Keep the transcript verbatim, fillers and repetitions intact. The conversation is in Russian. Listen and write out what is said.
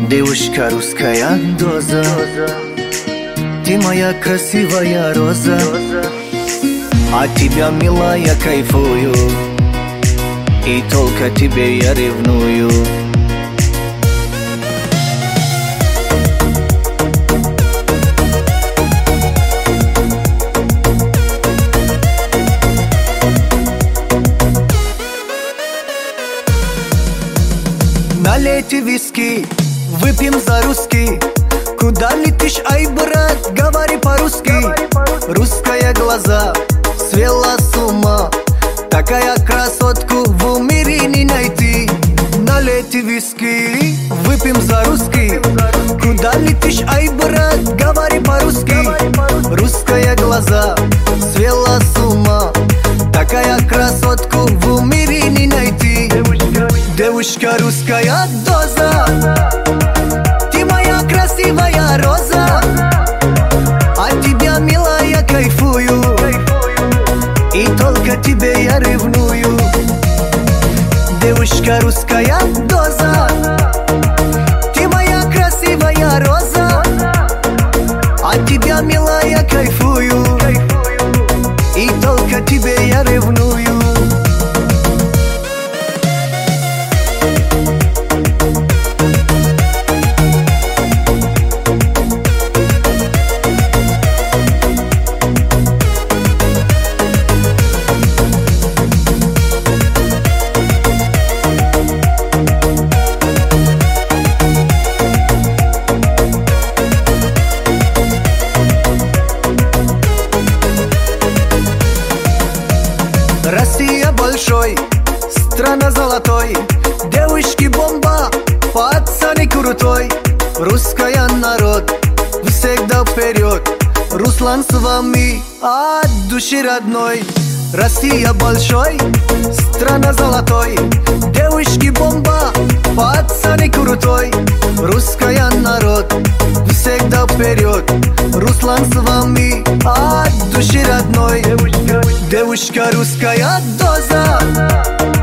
Девушка русская доза, ты моя красивая роза, от тебя, милая, кайфую, и только тебе я ревную. Налейте виски, выпьем за русский. Куда летишь, ай, брат, говори по-русски. Русская глаза свела с ума, такая красотку в мире не найти. Налейте виски, выпьем за русский. Куда летишь, ай, брат, говори по-русски. Русская глаза свела с ума, такая красотку в мире не найти. Девушка русская доза, ты моя красивая роза, от тебя, милая, кайфую, и только тебе я ревную. Девушка русская доза, ты моя красивая роза, от тебя, милая, кайфую, и только тебе я ревную. Россия большой, страна золотой, девушки бомба, пацаны крутой. Русская народ, всегда вперед, Руслан с вами от души родной. Россия большой, страна золотой, девушки бомба, пацаны крутой. Русская народ, всегда вперед, Руслан с вами от души родной. Девушка русская доза,